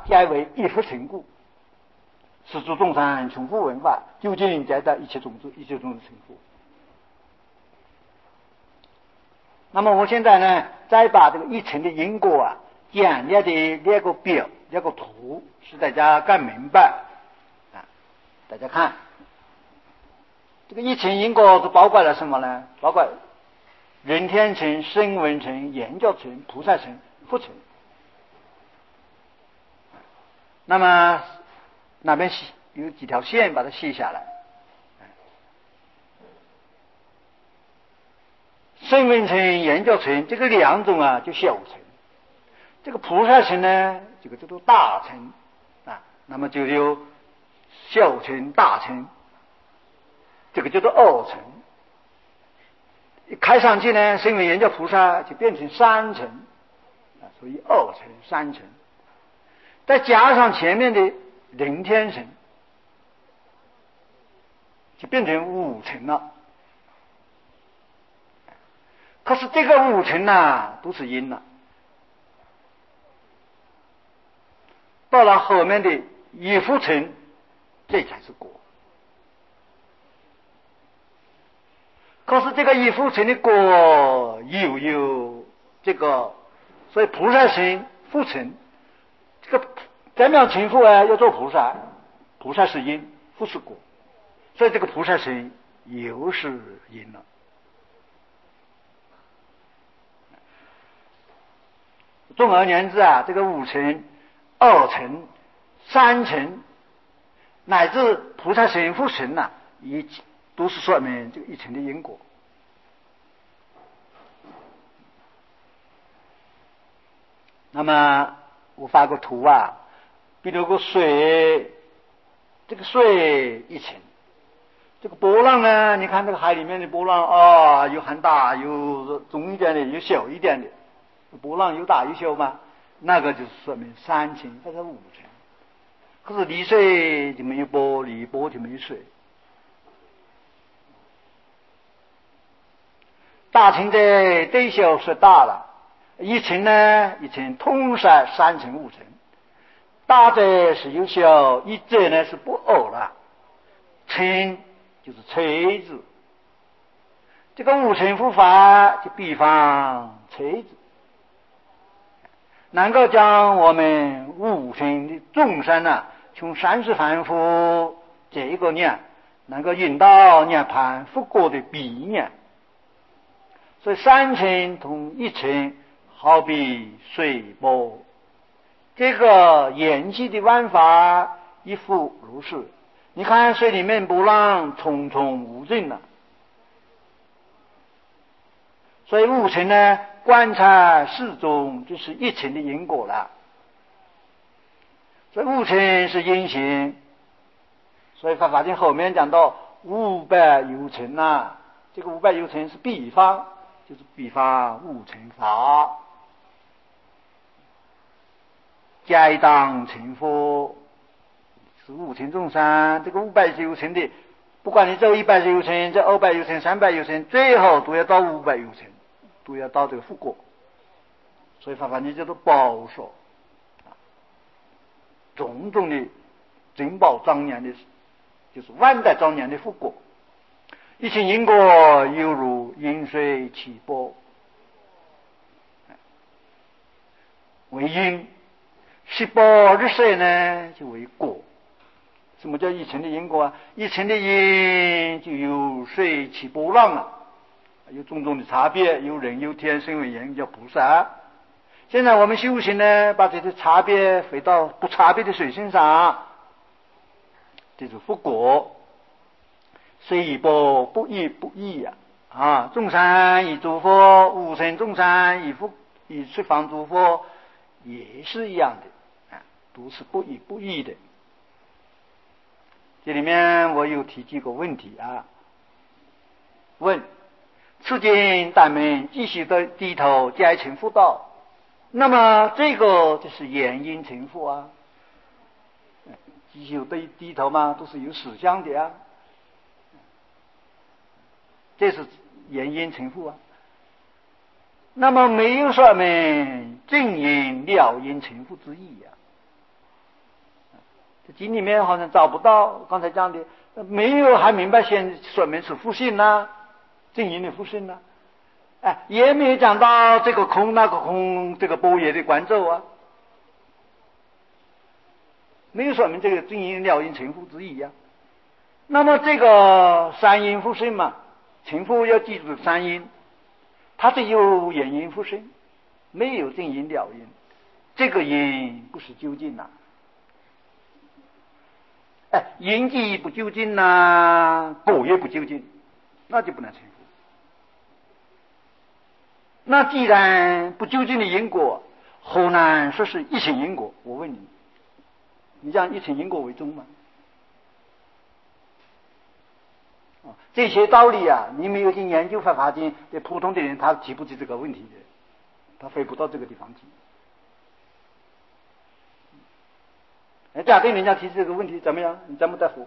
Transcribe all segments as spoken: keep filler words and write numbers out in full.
皆为一夫成故，是诸众生穷富文化，究竟皆得一切种子，一切种子成佛。那么我现在呢，再把这个一层的因果啊，简略的列个表，列个图，使大家更明白啊。大家看，这个一层因果是包括了什么呢？包括人天层、声闻层、缘觉层、菩萨层、佛层。那么那边有几条线，把它写下来。声闻层、缘觉层这个两种啊，就小层；这个菩萨层呢，这个叫做大层啊。那么就有小层、大层，这个叫做二层。一开上去呢，声闻缘觉菩萨就变成三层啊，所以二层、三层。再加上前面的人天层，就变成五层了。可是这个五层啊，都是因了。到了后面的一夫层，这才是果。可是这个一夫层的果又有这个，所以菩萨层、父层，这个怎么样成佛啊？要做菩萨，菩萨是因，父是果，所以这个菩萨层又是因了。总而言之啊，这个五层、二层、三层，乃至菩萨层、父层呐，一都是说明这个一层的因果。那么我发个图啊，比如个水，这个水一层，这个波浪呢，你看这个海里面的波浪啊，有很大，有中一点的，有小一点的。波浪有大有小嘛，那个就是说明三层或者五层。可是离水就没有波，离波就没有水。大层的对小是大了，一层呢，一层通杀三层五层。大者是有小，一者呢是不偶了。层就是锤子，这个五层护法就比方锤子。能够将我们五层的众生啊，从三世凡夫这一个念，能够引到涅槃复果的彼念。所以三层同一层好比水波，这个演戏的玩法亦复如是。你看水里面波浪重重无尽了，所以五层呢，观察世中就是一层的因果了。所以五层是因行，所以法华经后面讲到五百有层啊，这个五百有层是比方，就是比方五层法，皆当成佛，是五层众生。这个五百有层的，不管你走一百有层，这二百有层，三百有层，最后都要到五百有层。都要到这个复果，所以法华经叫做宝所，种种的珍宝庄严的，就是万代庄严的复果。一切因果犹如饮水起波，为因；十波日色呢，就为果。什么叫一层的因果啊？一层的因就有水起波浪了。有种种的差别，有人有天，声闻缘叫菩萨。现在我们修行呢，把这些差别回到不差别的水身上，这是复果。虽波不异不异呀！啊，众生以诸佛，无生众生以复以十方诸佛，也是一样的啊，都是不异不异的。这里面我有提几个问题啊，问。此经但们继续的低头皆成佛道，那么这个就是原因成佛啊。继续的低头嘛，都是有实相的啊，这是原因成佛啊。那么没有说明正因了因成佛之意啊。 这经里面好像找不到刚才讲的，没有还明白先说明是复性呐，正因的复性呐，哎，也没有讲到这个空那个空这个波叶的观咒啊，没有说明这个正因了因成复之意啊。那么这个三因复性嘛，成复要记住三因，它只有原因复性，没有正因了因，这个因不是究竟呐、啊。哎，因既不究竟呐、啊，果也不究竟，那就不能成复。那既然不究竟的因果，何难说是一情因果？我问你，你讲一情因果为宗吗？啊，这些道理啊，你没有去研究法华经的普通的人，他提不起这个问题的，他飞不到这个地方去。哎，假定人家提这个问题怎么样？你怎么答复？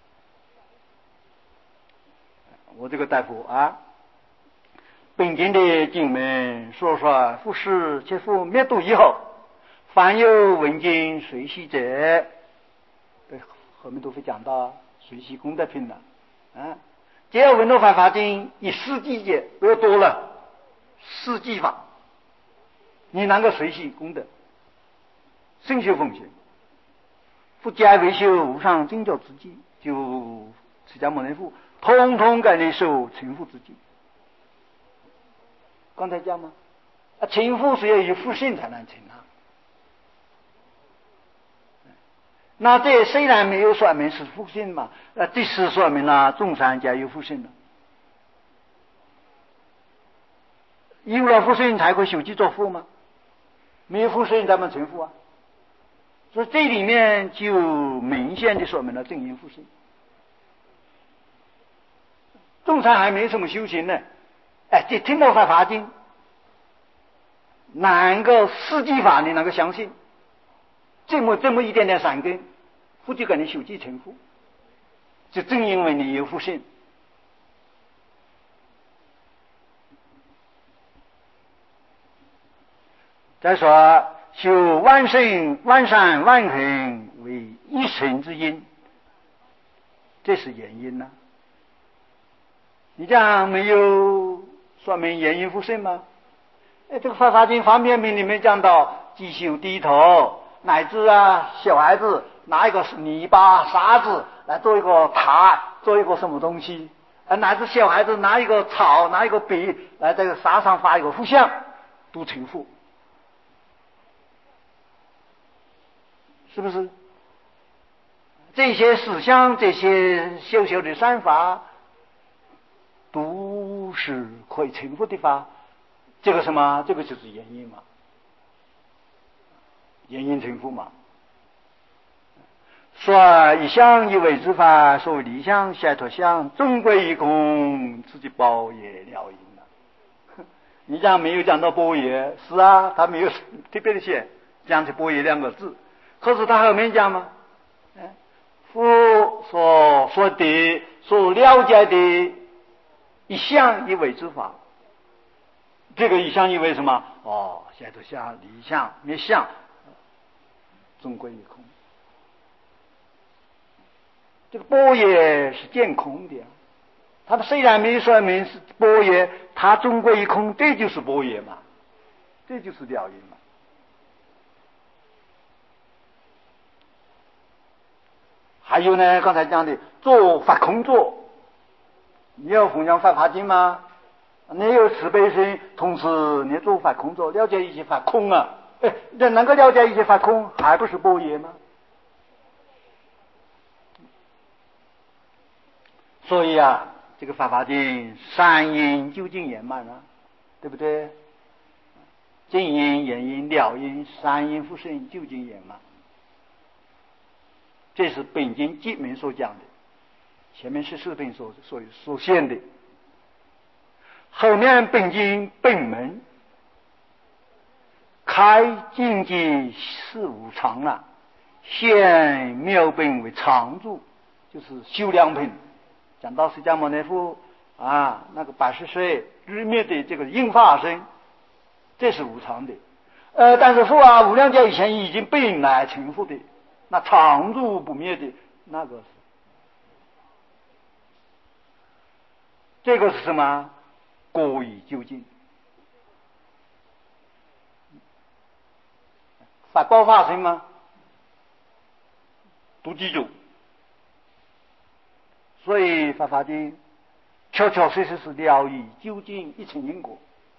我这个答复啊，本经的经文说说复世且复灭度以后，凡有闻经随喜者，对，后面都会讲到随喜功德品的啊。只要闻到法华经以四季节，不要多了，四季法，你能够随喜功德，圣修奉行，复加维修无上正觉之际，就释迦牟尼佛通通给你受成佛之际。刚才讲吗？啊，成佛是要有复性才能成啊。那这虽然没有说明是复性嘛，那这是说明了众生皆有复性了。有了复性才会修集作佛吗？没有复性怎么成佛啊？所以这里面就明显的说明了正因复性。众生还没什么修行呢，哎，这听到法华经，能够四季法你能够相信，这么这么一点点善根，佛就给你修集成佛，就正因为你有复性。再说修万圣万善万行为一成之因，这是原因呢、啊？你这样没有说明原因复性吗？哎，这个法华经方便品里面讲到即修低头，乃至啊小孩子拿一个泥巴沙子来做一个塔，做一个什么东西，啊，乃至小孩子拿一个草拿一个笔来在这个沙上画一个佛像，都成佛，是不是？这些思想，这些小小的善法，都是可以成佛的法。这个什么？这个就是原因嘛，原因成佛嘛。说一相一为之法，所谓理想解脱相，终归一空，自己包也了因了。你讲没有讲到般若，是啊，他没有特别的写讲起般若两个字，可是他后面讲嘛，佛所说的所了解的一相一为之法，这个一相一为什么？哦，解脱相、离相、灭相，终归一空。这个般若是见空的，他虽然没说明是般若，他终归一空，这就是般若嘛，这就是了因嘛。还有呢，刚才讲的做法空座，你要弘扬法华经吗？你有慈悲心，同时你做法空座，了解一些法空啊，哎，这能够了解一些法空，还不是般若吗？所以啊，这个法华经三因究竟圆满了，对不对？正因、原因、了因，三因复性究竟圆满，这是本经记名所讲的，前面是四品所所所现的，后面本经本门开境界事无常啊，现妙本为常住，就是修良品。讲到释迦牟尼佛啊，那个八十岁日灭的这个应化身，这是无常的。呃，但是佛啊，无量劫以前已经本来成佛的， 那常住不灭的那个是，这个是什么？过于究竟。法报法身吗？都记住。所以法华经确确实实是了义究竟一层因果。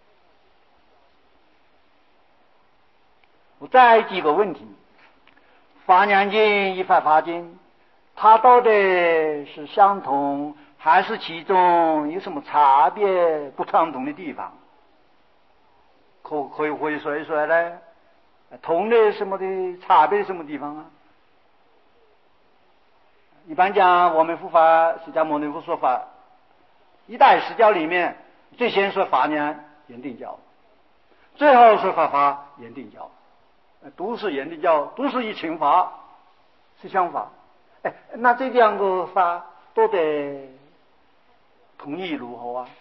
我再举个问题，华严经与法华经它到底是相同还是其中有什么差别不相同的地方？可可以可以说一说呢？同的什么的差别什么地方啊？一般讲我们佛法释迦牟尼佛说法一代十教里面，最先说华严严定教，最后说法华严定教，都是严定教，都是一乘法，是相法。哎，那这两个法都得统一如何啊？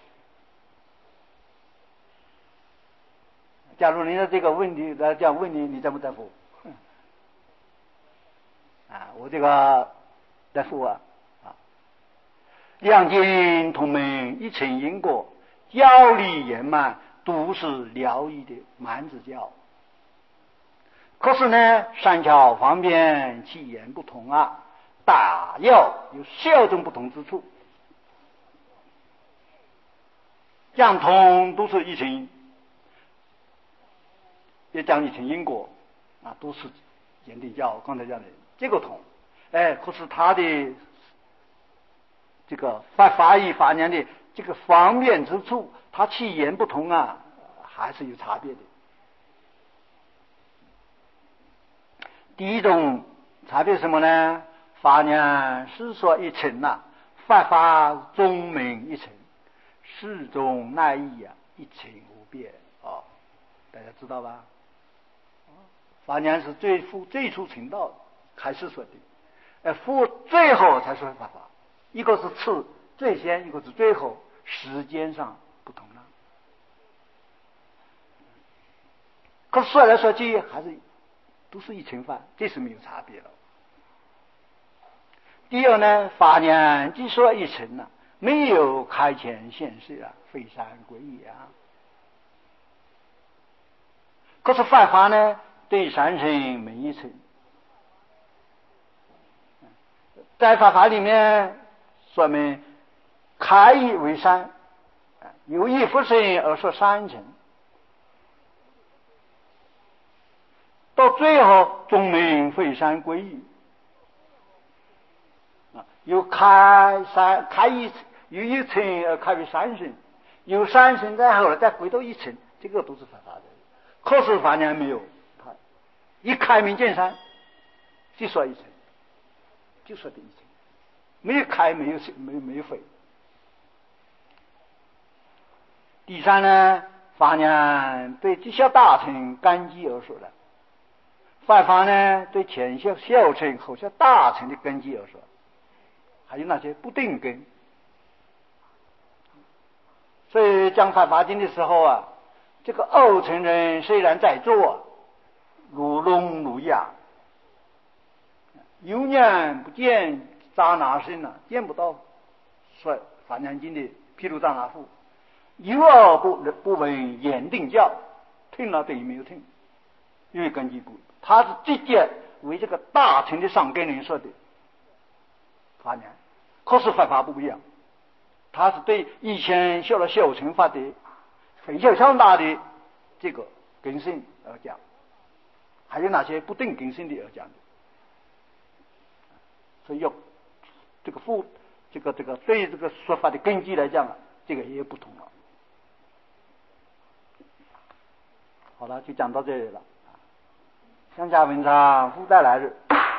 假如你的这个问题来这样问你，你怎么答复？啊，我这个答复啊，啊，两经同门，一乘因果，教理圆满，都是了义的满子教。可是呢，善巧方便，其言不同啊，大要有小种不同之处。讲通都是一乘，也讲一乘因果啊，都是严定教。刚才讲的这个通，哎，可是他的这个法法义法言的这个方便之处，它其言不同啊，还是有差别的。第一种差别是什么呢？法言是说一乘呐、啊，法法中门一乘，事中乃义啊，一乘无别啊，大家知道吧？法言是最初最初成道开始说的，呃，佛最后才说法法，一个是次最先，一个是最后，时间上不同了。可是说来说去还是都是一乘法，这是没有差别了。第二呢，法言既说一乘呢、啊，没有开前显示啊，非三归一啊。可是法法呢，对三乘没一乘。在法法里面说明开义为三，有义不生而说三乘。到最后中门非三归一，有开三开一有一层而开为三乘，有三乘再后来再回到一乘，这个都是法法的。可是法言没有，他一开明见山，就说一乘，就说的一乘，没有开没有没有没有回。第三呢，法言对这些大乘根基而说的。法法呢，对前些小乘后些大乘的根基而说，还有那些不定根。所以讲法华经的时候啊，这个二乘人虽然在做，如聋如哑，有眼不见扎那身啊，见不到。说法华经的譬如扎那夫，有耳不不闻言定教，听了等于没有听，因为根基不。他是直接为这个大乘的上根人说的法言，可是法法不一样，他是对以前学了小乘法的很小强大的这个根性而讲，还有那些不定根性的而讲的，所以要这个复这个这个对这个说法的根基来讲，这个也不同了。好了，就讲到这里了。乡下文章复带来日，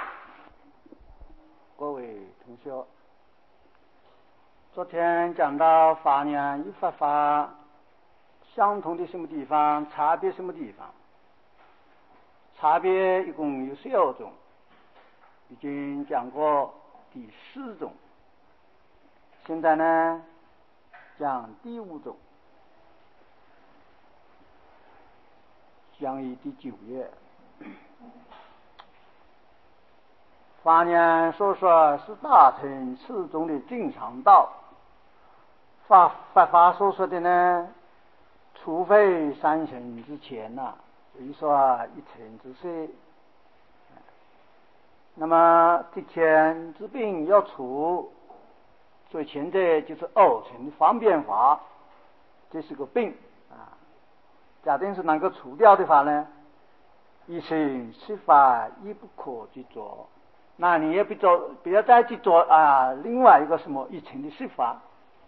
各位同学，昨天讲到法言与法法相同的什么地方，差别什么地方？差别一共有十二种，已经讲过第四种，现在呢讲第五种，讲于第九页。 法言所说是大乘次中的正常道，法法法所说的呢，除非三乘之前呐、啊，所以说啊，一乘之事。那么这前之病要除，所以前者就是二乘的方便法，这是个病啊。假定是能够除掉的话呢，一乘十法亦不可去做，那你也不做，不要再去做啊另外一个什么一乘的十法。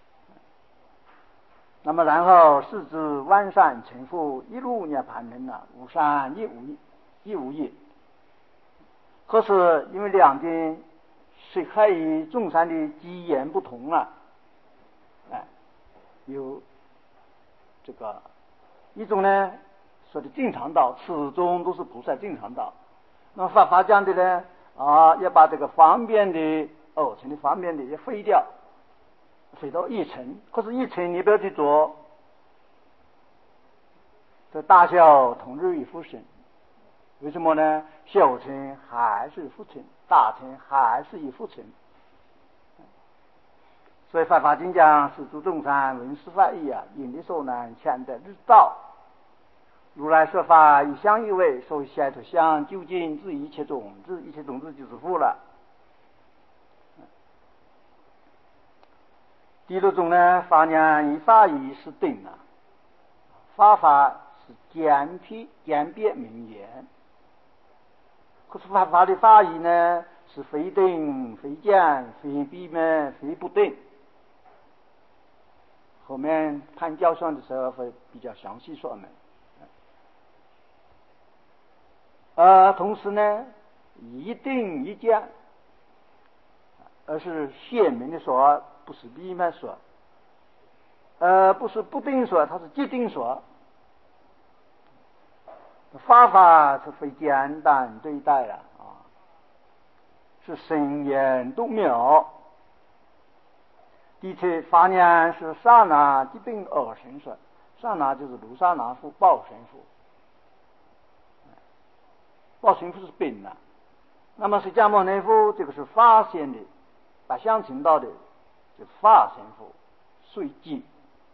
那么然后是指万善成佛一路涅盘人了，无善亦无亦无业。可是因为两边是害于众生的机缘不同啊，哎，有这个一种呢说的正常道，始终都是菩萨正常道。那么法华讲的呢啊，要把这个方便的二乘的方便的也废掉，废到一乘。可是一乘你不要去做，这大小同日与复生。为什么呢？小乘还是复乘，大乘还是以复乘。所以《法华经》讲是诸众生闻思法义啊，因力所难，强得日道。如来说法以相依为，所以下头相究竟治一切种子，一切种子就是佛了。第六种呢，法言以法义是定啊，法法是简辟简别明言。可是法法的法义呢，是非定非简非闭门非不定。后面看教上的时候会比较详细说明。呃，同时呢，一定一简，而是鲜明的说，不是闭门说，呃，不是不定说，它是即定说。法法是非简单对待了啊，是深言都妙。的确，法言是刹那即并二神说，刹那就是卢刹那佛、报神佛。报神佛是本啊，那么释迦牟尼佛这个是发现的，把相成道的，就法神佛随机。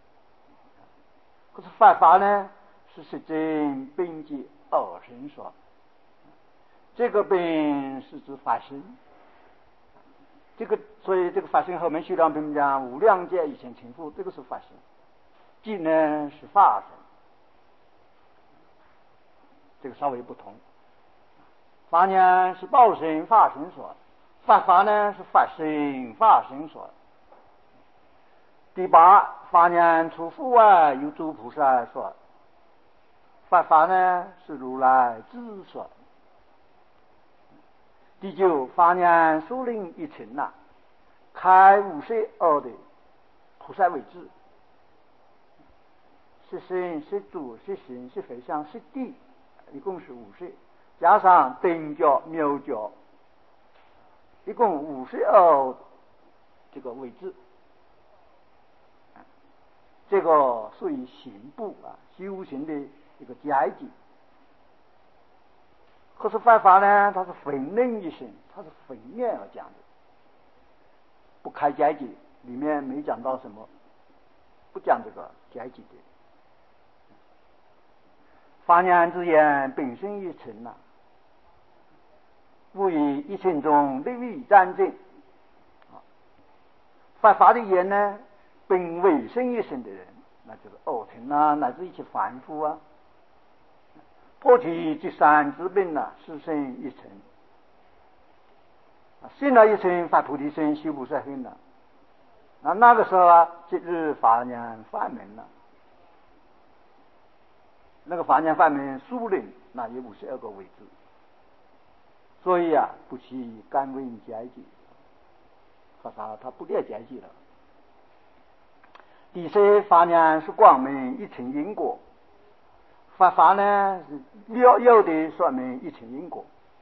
可是法法呢，是实证并记二神说，这个本是指法身。这个所以这个法身后面学量品讲无量劫以前成佛，这个是法身，即呢是法身，这个稍微不同。法呢是报身法身说，法法呢是法身法身说。第八，法呢除佛外有诸菩萨说，法法呢是如来自说。第九，法呢所令一乘呐，开五十二的菩萨为智，是身是主是行是回向是地，一共是五十，加上等觉妙觉，一共五十二这个位置。这个属于行部啊，修行的一个阶级。可是法法呢，它是分论一生，它是分面而讲的，不开阶级，里面没讲到什么，不讲这个阶级的。法言之言本身一乘呐，无以一乘中立位占正。法法的言呢，本为生一生的人，那就是二乘啊，乃至一切凡夫啊。破题第三之病啊，是生一乘。信了一乘发菩提心，修菩萨行了。那那个时候啊，即日法言法门了。那个法言法门数论，那有五十二个位置。所以啊，不起甘为阶级，法法他不列阶级了。第三，法言是光明一乘因果。法法呢是了有的说明一乘因果，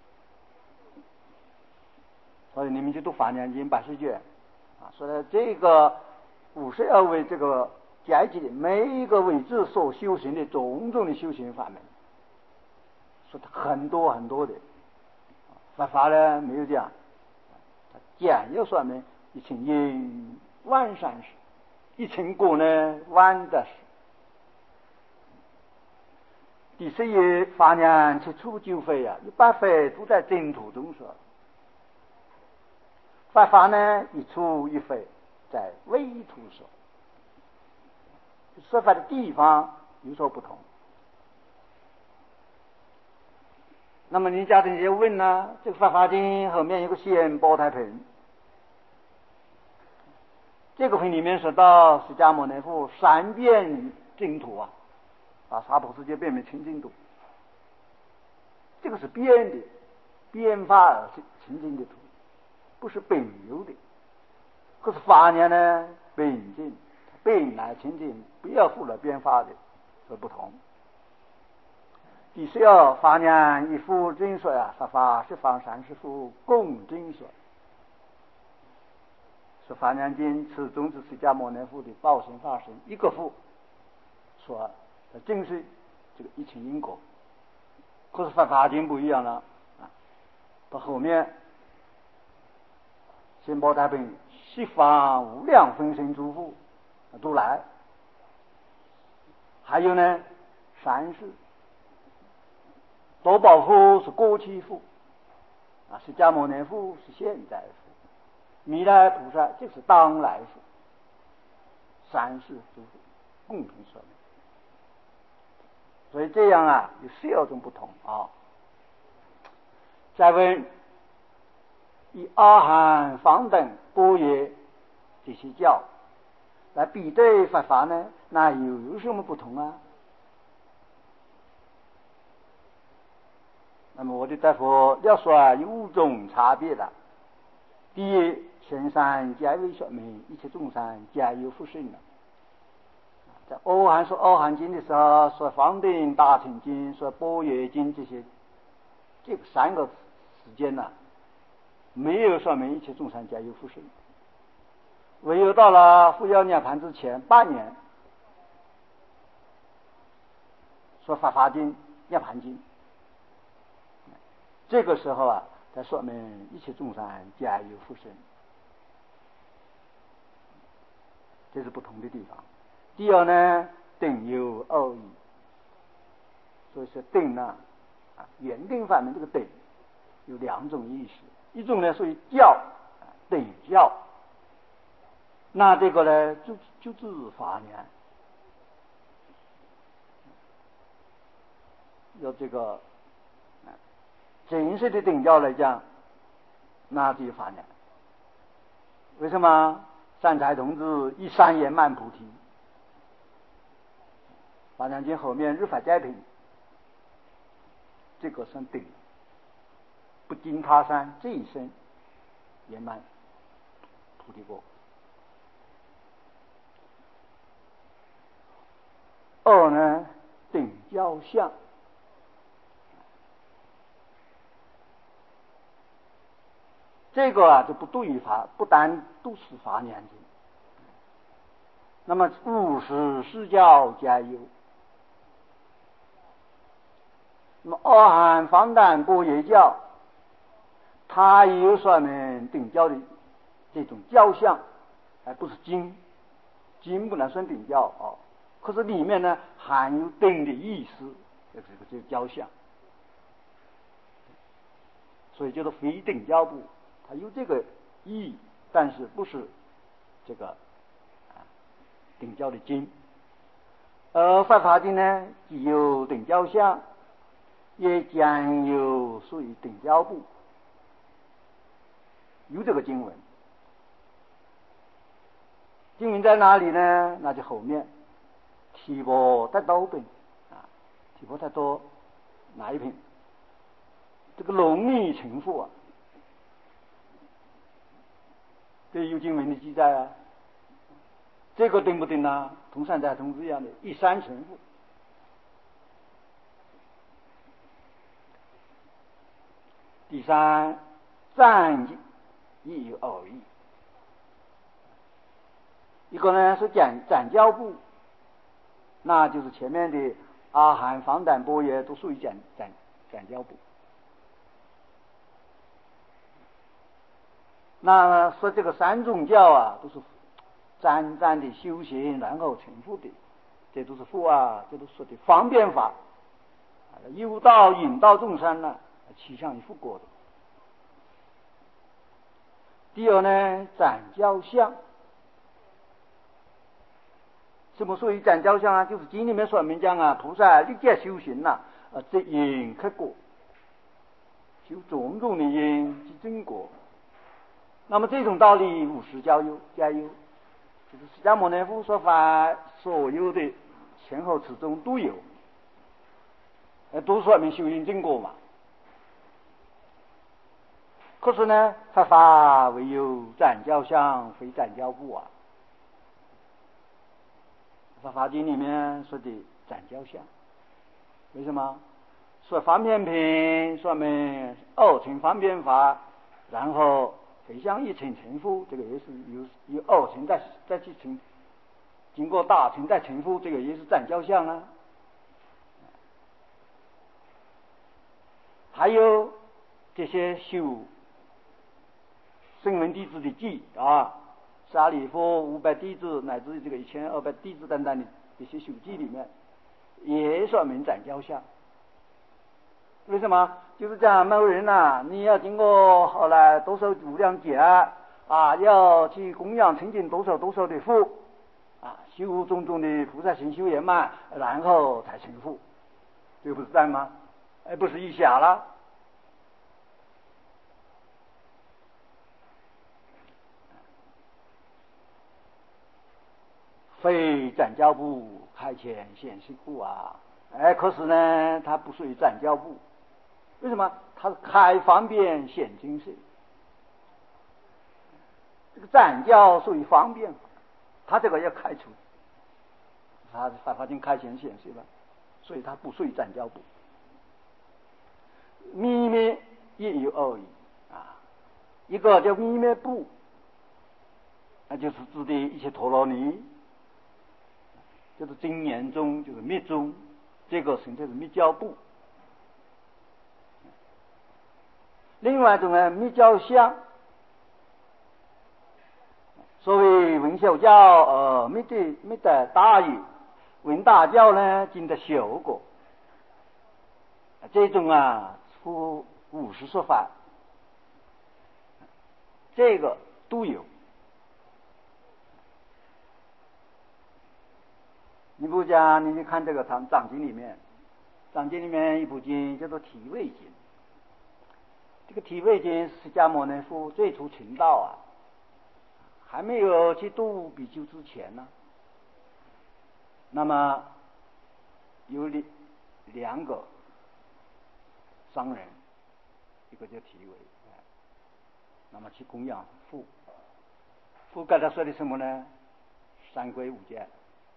所以你们去读法言经八十卷啊，说的这个五十二位这个阶级的每一个位置所修行的种种的修行法门，说的很多很多的。法法呢没有这样， 简要说明一层因万善事，一层果呢万德事。第十一法年七处九非啊，一百非都在净土中说。法法呢一处一非在微土说，说法的地方有所不同。那么你家庭就问呢，这个法华经后面有个显宝台品，这个品里面说到释迦牟尼佛三遍净土啊，把娑婆世界变为清净土，这个是变的，变化而清净的土，不是本有的。可是法年呢本净，本来清净，不要复了变化的，所不同。第十二法年一复真说呀，法法十方三十复共真说。说法年经此中是释迦牟尼佛的报身法身一个复说正是这个一切因果。可是法华经不一样了啊，到后面显宝台品十方无量分身诸佛都来，还有呢三世多宝佛是过去佛啊，释迦牟尼佛是现在佛，弥勒菩萨就是当来佛，三世诸佛共同说明。所以这样啊有十二种不同啊。再问以阿含方等般若这些教来比对法法呢，那有有什么不同啊？那么我的大夫要说啊，有五种差别的。第一，前三皆为说明一切众生皆有福生的。在阿含说阿含经的时候，说方等大乘经，说般若经这些，这个三个时间呢、啊，没有说明一切众生皆有福生。唯有到了复要涅盘之前八年，说法华经、涅盘经。这个时候啊，才说明一切众生皆有福生，这是不同的地方。第二呢，定有二义，所以说定呢，啊，原定法门这个定有两种意思，一种呢属于教，定教，那这个呢就就是法年，要这个。正式的定教来讲，那就法年。为什么？善财童子以三言满菩提，法年经后面日法斋品，这个算定，不经他山这一生圆满菩提果。二呢，定教相。这个啊就不对于法，不单都是法年经。那么五十四教皆有，那么阿含方等般若教，它也有说明定教的这种教相，而不是经，经不能算定教啊、哦。可是里面呢含有定的意思，这个就是教相，所以叫做非定教部。它有这个意义，但是不是这个啊定教的经。而法华经呢，既有定教相，也将有属于定教部，有这个经文。经文在哪里呢？那就后面提婆达多品啊，提婆达多哪一品？这个龙女情妇啊。这有经文的记载啊，这个定不定呢？同善财童子一样的，一三成佛。第三，赞亦有二义，一个呢是讲讲教部，那就是前面的阿含方等般若都属于讲讲讲教部。 那说这个三宗教啊，都是沾沾的修行，然后成佛的，这都是佛啊，这都说的方便法，诱导引导众生呢，趋向于佛果的。第二呢，斩教相。什么属于斩教相啊？就是经里面说明讲啊，菩萨立戒修行呐、啊，呃，这因克果，修种种的因及正果。那么这种道理，无实交友加有，就是释迦牟尼佛说法，所有的前后始终都有，呃，都说明修因正果嘛。可是呢，佛法唯有斩教相，非斩教部啊。佛法经里面说的斩教相，为什么？说方便品，说明二乘方便法，然后回向一乘成佛，这个也是有有二乘再再去成，经过大乘再成佛，这个也是斩教相啊。还有这些修声闻弟子的记啊，沙利佛五百弟子乃至这个一千二百弟子等等的这些修记里面，也说明斩教相。为什么？就是讲某人呐、啊，你要经过后来多少无量劫啊，要去供养成就多少多少的佛啊，修种种的菩萨行修圆满，然后才成佛，这不是这样吗？哎，不是一下了。非斩教部开前显示故啊，哎，可是呢，它不属于斩教部。为什么？它是开方便显精神。这个斩教属于方便法，它这个要开除，它法华经开前显示了，所以它不属于斩教部。秘密也有二义啊，一个叫秘密部，那就是指的一些陀罗尼。就是经言中，就是密宗，这个称之为密教部。另外一种呢，密教相，所谓闻小教，呃，密的密的大义，闻大教呢，经得小果。这种啊，出五十说法，这个都有。你不讲，你看这个藏藏经里面，藏经里面一部经叫做体位经。这个体位经，释迦牟尼佛最初成道啊，还没有去度比丘之前呢。那么有两两个商人，一个叫体位，那么去供养佛。佛给他说的什么呢？三归五戒。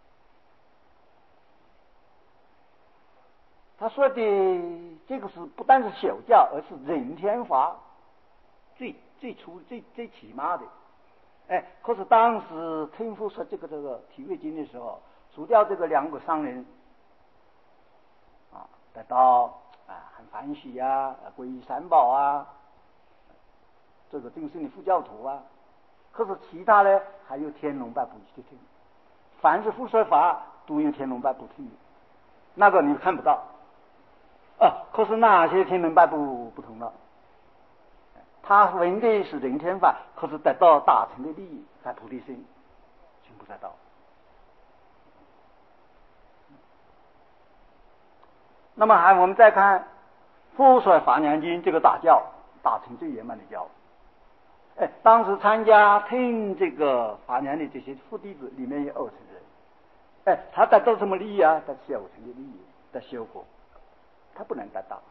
他说的这个是不但是小教，而是人天法，最最初最最起码的。哎，可是当时听佛说这个这个体位经的时候，除掉这个两个商人啊，得到啊很欢喜啊，皈依三宝啊，这个正式的佛教徒啊。可是其他呢，还有天龙八部去听，凡是佛说法都有天龙八部听的，那个你看不到。啊，可是那些天龙八部不同了，他闻的是人天法，可是得到大乘的利益，在菩提心，全部得到。那么还我们再看佛说华严经这个大教，大乘最圆满的教。哎，当时参加听这个华严的这些佛弟子里面有二乘人，哎，他得到什么利益啊？得小乘的利益，得修果。他不能得到，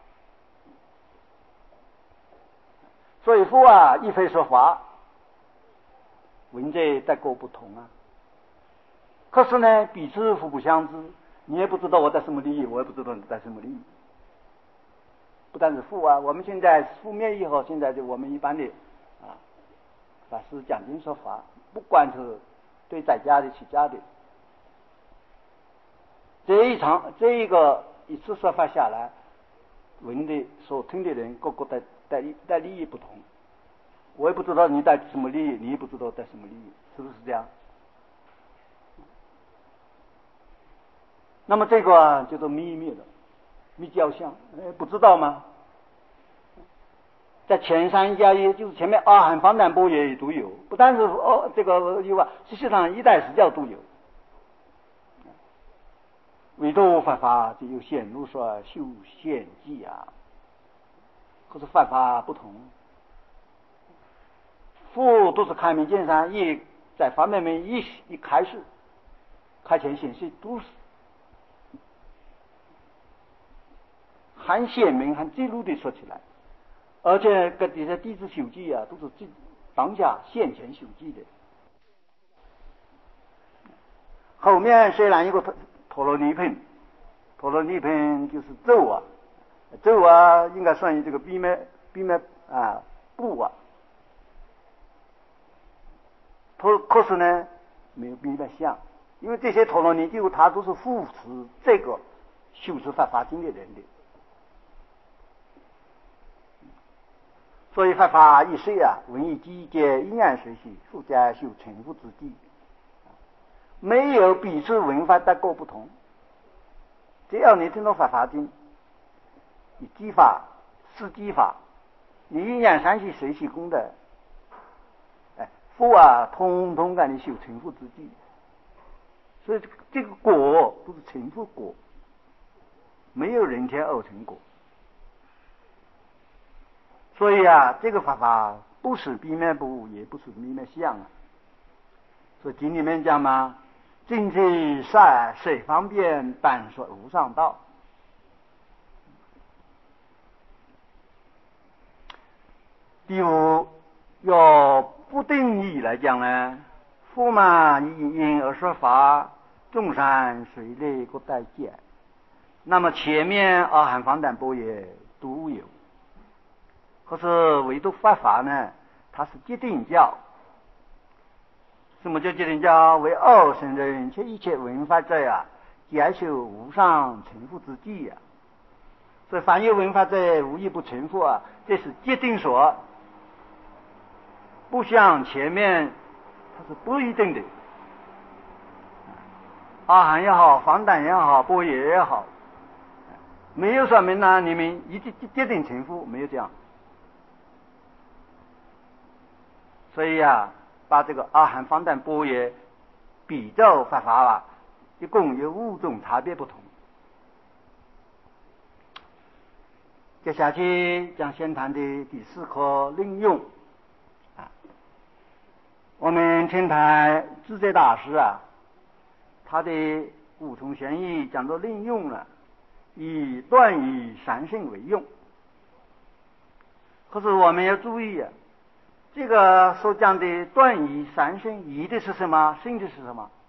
所以佛啊一非说法，闻者得果不同啊。可是呢，彼此互不相知，你也不知道我得什么利益，我也不知道你得什么利益。不但是佛啊，我们现在覆灭以后，现在就我们一般的啊法师讲经说法，不管是对在家的、出家的，这一场这一个一次说法下来，闻的所听的人个个的的的利益不同， 我也不知道你带什么利益，你也不知道带什么利益，是不是这样？那么这个啊叫做秘密的密教相，哎，不知道吗？在前三加一，就是前面阿含、方胆、般若都有，不单是哦这个有啊，实际上一代十教都有。唯独佛法就有显露说修显记啊，可是佛法不同。佛都是开门见山，一在方便面一一开始，开前显示都是很显明、很记录的说起来，而且各这些弟子修记啊，都是记当下现前修记的。后面虽然有个陀陀罗尼品，陀罗尼品就是咒啊，咒啊应该算于这个闭脉闭脉啊部啊。可可是呢，没有闭脉相，因为这些陀罗尼就他都是扶持这个修持法华经的人的，所以法华一说啊，文艺集结因缘随喜，复加修成佛之地，没有彼此文法的各不同。只要你听到法华经，你记法是记法，你因缘三系随喜功德，哎，佛啊，通通给你修成佛之地。所以这个果都是成佛果，没有人天二成果。所以啊，这个法法不是闭脉部，也不是密脉相啊。所以经里面讲嘛，尽其善，谁方便，但说无上道。第五，要不定义来讲呢，佛嘛以因而说法，众生随类各待见。那么前面阿含、方胆、般若都有，可是唯独佛法呢，它是决定教。什么叫决定教？为二乘人，且一切闻法者啊，皆修无上成佛之际啊。所以凡有闻法者，无一不成佛啊，这是决定说。不像前面它是不一定的，阿含也好，方胆也好，般若也好，没有说明呢你们一定决定成佛，没有这样。所以啊，把这个阿含、方胆、般若比较法华啊，一共有五种差别不同。接下去将先谈的第四课令用。我们天台智者大师啊，他的五重玄义讲到令用了，以断语三圣为用。可是我们要注意啊，这个所讲的断语三圣，以的是什么？圣的是什么？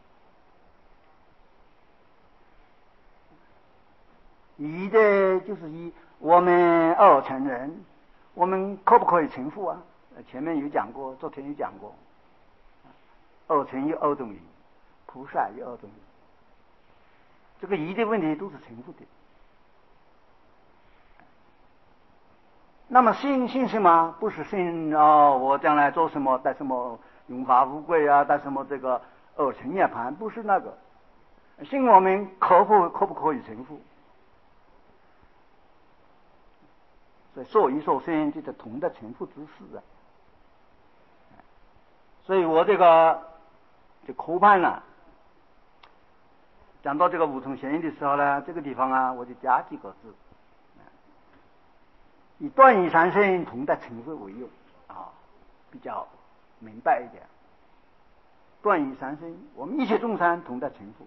以的就是以我们二乘人，我们可不可以成佛啊？前面有讲过，昨天有讲过。二乘有二种义，菩萨有二种义，这个义的问题都是成佛的。那么信信什么？不是信哦，我将来做什么，带什么荣华富贵啊，带什么这个二乘涅槃，不是那个。信我们可否可不可以成佛？所以所以所信就是同的成佛之事啊。所以我这个这科判呢，讲到这个五重玄义的时候呢，这个地方啊，我就加几个字，以断语三圣同的成佛为用啊，比较明白一点。断语三圣，我们一切众生同的成佛，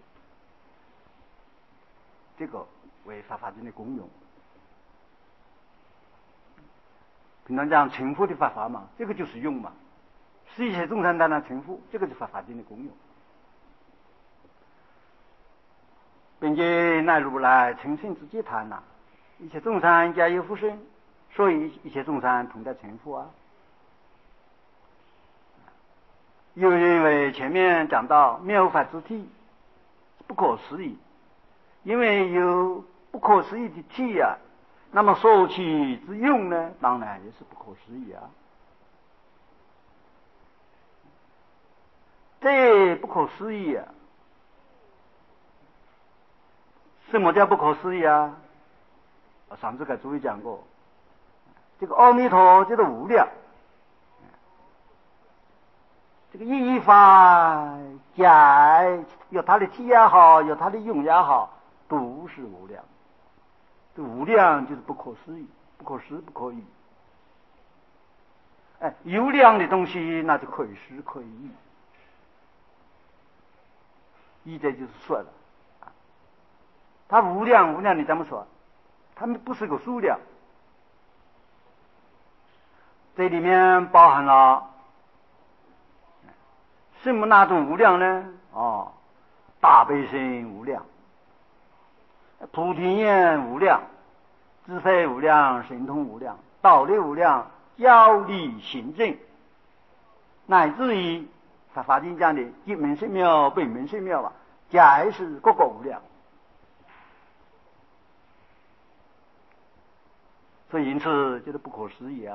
这个为法华经的功用。平常讲成佛的法华嘛，这个就是用嘛，是一切众生当然成佛，这个是法华经的功用。并且乃如来成圣之偈谈呐，一切众生皆有福身，所以一切众生同在成佛啊。又因为前面讲到妙法之体不可思议，因为有不可思议的体啊，那么所起之用呢，当然也是不可思议啊。 的不可思议啊！什么叫不可思议啊？上次给诸位讲过，这个阿弥陀就是无量，这个意义法解有它的体也好，有它的用也好，都是无量。这无量就是不可思议，不可思不可议。哎，有量的东西那就可以思可以议，议这就是说了，它无量无量你怎么说？它们不是个数量，这里面包含了什么那种无量呢？哦，大悲心无量，菩提叶无量，智慧无量，神通无量，道力无量，教理行证，乃至于他法经讲的一门十妙、百门十妙啊，皆是各个无量。所以因此就是不可思议啊。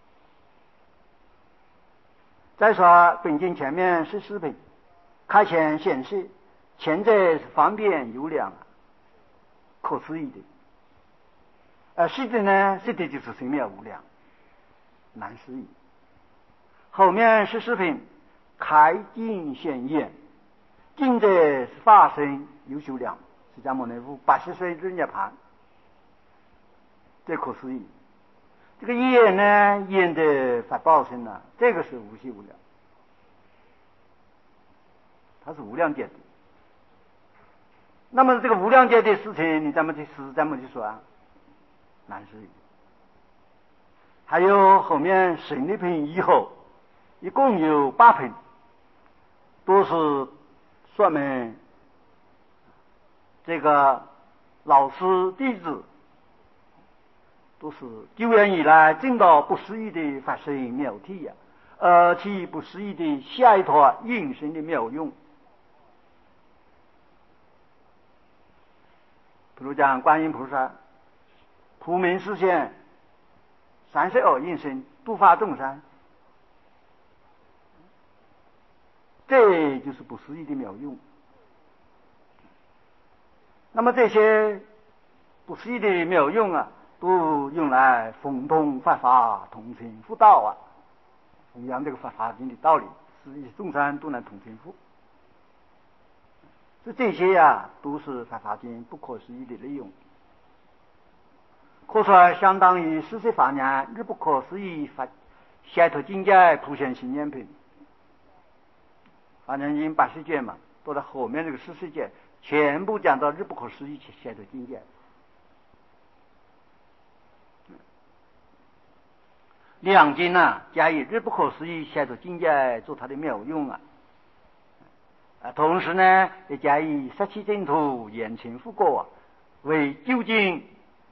再说本经前面是四品，开前显示前者是方便有量啊，可思议的，而实的呢，实的就是神妙无量，难思议。后面是四品开经显验，经者是法身有修量，释迦牟尼佛八十岁日涅盘，这可思议。这个业呢，业的法报身呢，这个是无系无量，它是无量界的。那么这个无量界的事情，你怎么去思，怎么去说啊？难思议。还有后面神力品以后，一共有八品，都是说明这个老师弟子都是久远以来见到不思议的法身妙体呀、啊，而其不思议的下一套应身的妙用。比如讲观音菩萨普门示现三十二应身度化众生，这就是不思议的妙用。那么这些不思议的妙用啊，都用来风通法法，同情佛道啊，弘扬这个法华经的道理，使众生都能同情佛。所以这些呀、啊，都是法华经不可思议的内容。可说相当于四十八年日不可思议法解脱境界普现行验品。反正已经八十卷嘛，到了后面这个四十卷，全部讲到日不可思议解脱境界。两经啊，加以日不可思议解脱境界做它的妙用啊。啊，同时呢，也加以十七净土言情复果啊，为究竟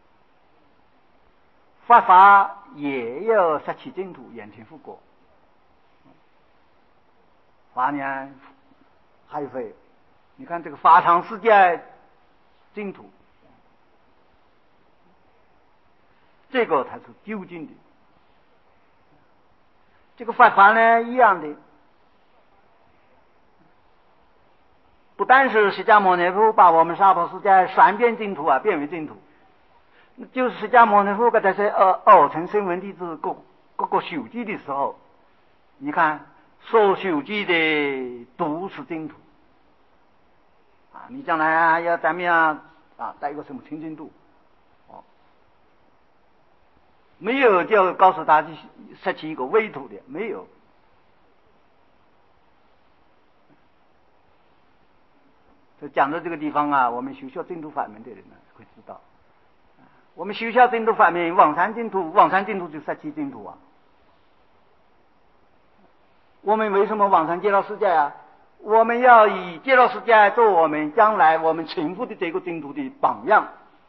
法法也有十七净土言情复果。华年还有会，你看这个法常世界净土，这个才是究竟的。这个法法呢一样的。不但是释迦牟尼佛把我们娑婆世界三变净土啊变为净土，就是释迦牟尼佛给这些二二乘声闻弟子各各个修记的时候，你看所修记的都是净土啊！你将来要怎么样啊？带个什么清净度？哦，没有就告诉他去设起一个微土的，没有。就讲到这个地方啊，我们修学净土法门的人呢会知道，我们修学净土法门，往生净土，往生净土就十七净土啊。我们为什么往生极乐世界啊？我们要以极乐世界做我们将来我们成佛的这个净土的榜样。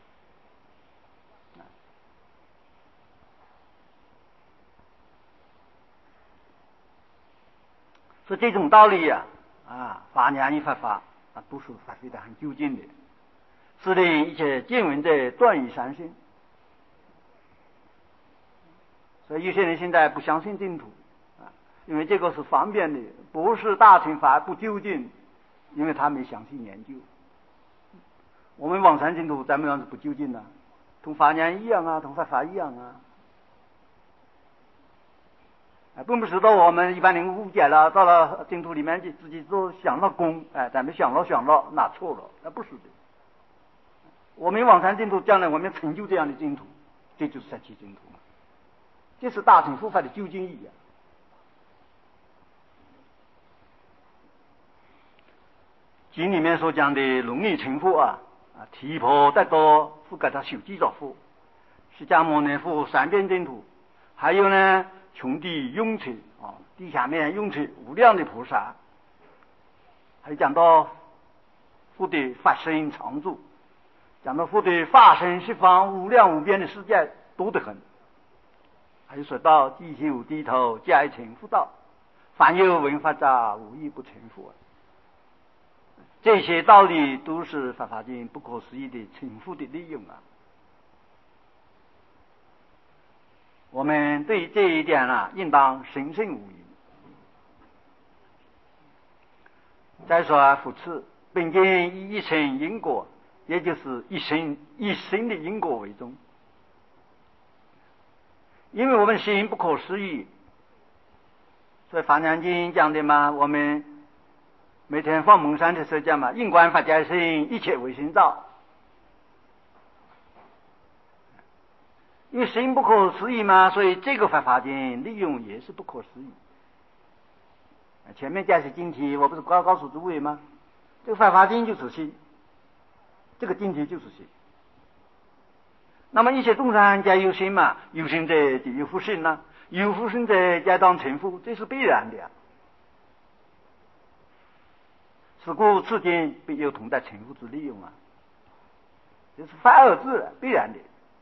所以这种道理啊，啊，法言一法法。啊，都是发挥的很究竟的，是令一切见闻者断于三性。所以有些人现在不相信净土啊， 因为这个是方便的，不是大乘法不究竟，因为他没详细研究。我们往生净土怎么样子不究竟呢？同法念一样啊，同法法一样啊。哎，并不是说我们一般人误解了，到了净土里面去自己做想了功，哎，咱们想了想了，那错了，那不是的。我们往生净土，将来我们成就这样的净土，这就是三七净土嘛。这是大乘佛法的究竟意义啊。经里面所讲的龙力成佛啊，啊，提婆达多覆盖他修基造佛，释迦牟尼佛三遍净土，还有呢，穹地涌出啊，地下面涌出无量的菩萨，还讲到佛的法身常住，讲到佛的法身十方无量无边的世界多得很，还有说到地修地头皆成佛道，凡有闻法者无一不成佛。这些道理都是《法华经》不可思议的成佛的利用啊！我们对这一点啊，应当深信无疑。再说复次，本经以一生因果，也就是一生一生的因果为宗。因为我们心不可思议，所以《法华经》讲的嘛，我们每天放蒙山的时候讲嘛，因观法界心，一切为心造。因为心不可思议嘛，所以这个法华经利用也是不可思议。前面解释经题，我不是告告诉诸位吗？这个法华经就是心，这个经题就是心。那么一切众生皆有心嘛，有心者就有福心呐、啊，有福心者皆当成佛，这是必然的呀、啊。是故此经必有同在成佛之利用啊，这是法二字必然的。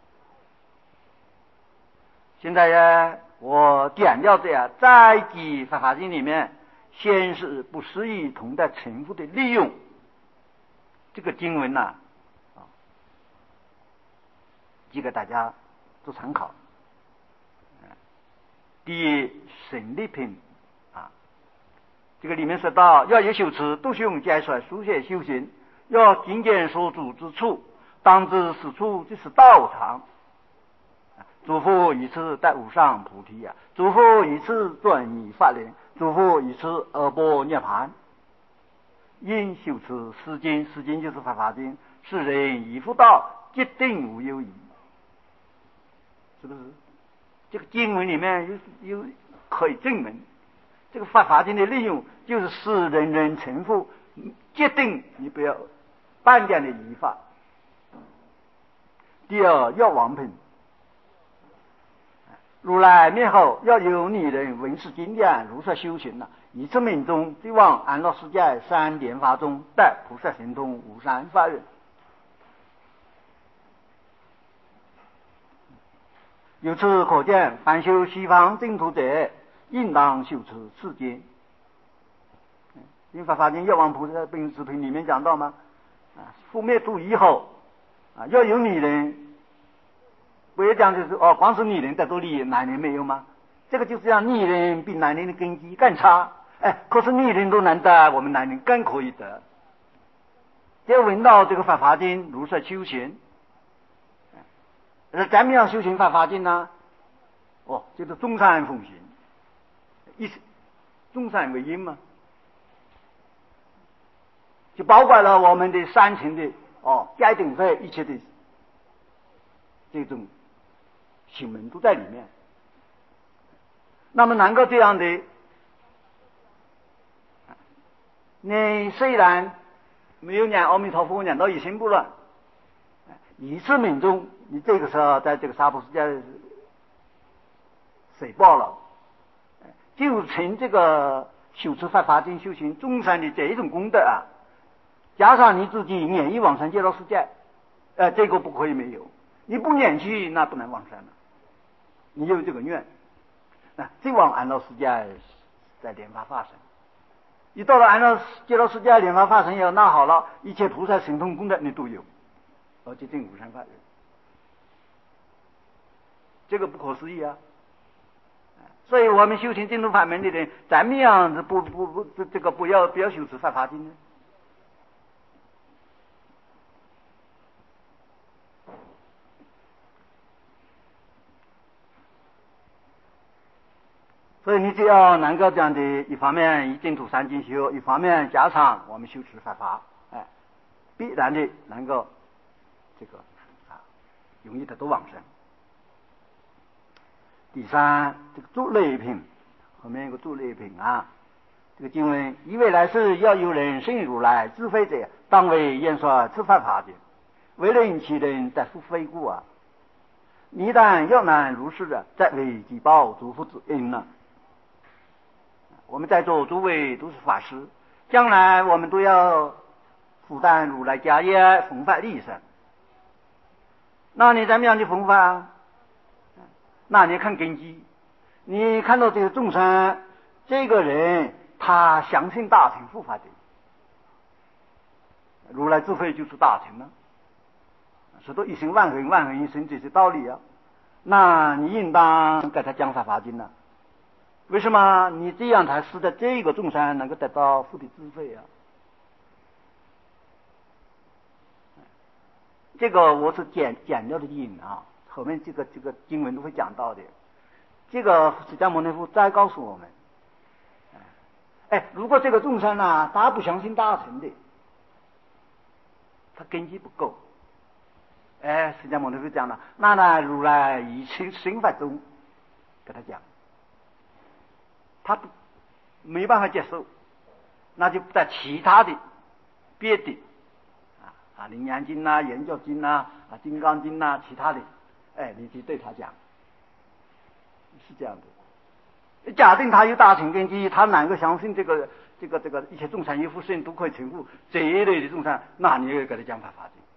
现在呀，我点掉这样，在记法华经里面，先是不思议同在成佛的利用，这个经文呐、啊，啊，记给大家做参考。第一神力品。这个里面说到，要有修持，独修解说书写修行，要精简所住之处，当知此处就是道场。诸佛以此得无上菩提呀、啊，诸佛以此转以法轮，诸佛以此而波涅盘。因修持四经，四经就是法华经，世人以佛道，决定无忧疑。是不是？这个经文里面有有可以证明。这个法华经的利用就是使人人成佛，决定你不要半点的疑法。第二要王品，如来灭后要有女人闻是经典，如实修行了，以此命中即往安乐世界三莲法中得菩萨行通无上法忍。由此可见，凡修西方净土者，应当修持此经。因法华经药王菩萨本视频里面讲到吗？啊，覆灭度以后啊，要有女人，不要讲就是哦，光是女人得到利益，男人没有吗？这个就是让女人比男人的根基更差。哎，可是女人都能得，我们男人更可以得。要闻到这个法华经，如实修行。那怎么样修行法华经呢？哦，就是众善奉行，一众善为因嘛，就包括了我们的三层的哦，戒定慧一切的这种行门都在里面。那么能够这样的，你虽然没有念阿弥陀佛念到一心不乱，以次命中，你这个时候在这个娑婆世界水报了，就成这个修持法华经修行众善的这一种功德啊，加上你自己愿意往生极乐世界，呃，这个不可以没有。你不愿去，那不能往生了。你有这个愿，啊，再往安乐世界再莲花化身。你到了安乐极乐世界莲花化身以后，那好了，一切菩萨神通功德你都有，而且证无上法忍，这个不可思议啊！ 所以我们修行净土法门的人，怎么样子不不不这这个不要不要修持法华经呢？所以你只要能够这样的，一方面以净土三经修，一方面加上我们修持法华，哎，必然的能够这个啊容易得到往生。第三，这个助类品，后面有个助类品啊，这个经文：以为来世要有人信如来智慧者，当为演说此法华经，为人其人得复非故啊！你但要难如是者，再为积报诸福之因呢。我们在座诸位都是法师，将来我们都要负担如来家业，弘法利生。那你怎么样去弘法？那你看根基，你看到这个众生，这个人他相信大乘护法的，如来智慧就是大乘了，说到一心万恒，万恒一生，这些道理啊。那你应当给他讲法华经了。为什么？你这样才使得这个众生能够得到佛的智慧啊。这个我是简简略的引啊，后面这个这个经文都会讲到的。这个释迦牟尼佛再告诉我们，哎，如果这个众生呢，他不相信大乘的，他根基不够，哎，释迦牟尼佛讲了，那呢，如来以心心法中给他讲，他不没办法接受，那就在其他的别的啊啊《楞严经》呐、《圆觉经》呐、啊《金刚经》呐，其他的，哎，你去对他讲，是这样的。假定他有大乘根基，他能够相信这个这个这个一切众生一复性都可以成佛这一类的众生，那你也给他讲法华经。